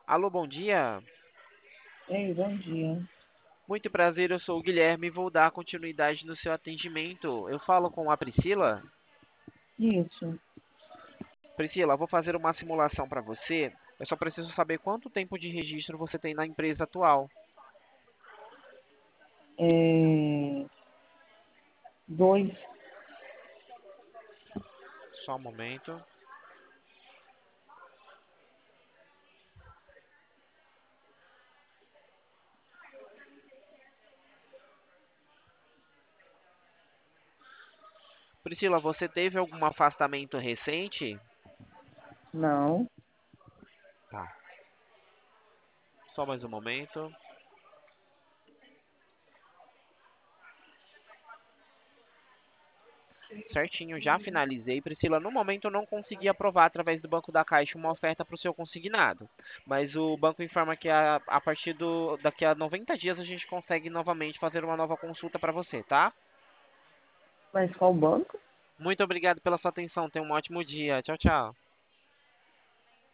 Alô, bom dia. Ei, bom dia. Muito prazer, eu sou o Guilherme e vou dar continuidade no seu atendimento. Eu falo com a Priscila. Isso, Priscila, eu vou fazer uma simulação para você. Eu só preciso saber quanto tempo de registro você tem na empresa atual. é, dois, Só um momento. Priscila, você teve algum afastamento recente? não, Tá. Só mais um momento. Certinho, já finalizei. Priscila, no momento eu não consegui aprovar através do Banco da Caixa uma oferta para o seu consignado. Mas o banco informa que a partir daqui a 90 dias a gente consegue novamente fazer uma nova consulta para você, tá? mas qual banco? Muito obrigado pela sua atenção. Tenha um ótimo dia. Tchau, tchau.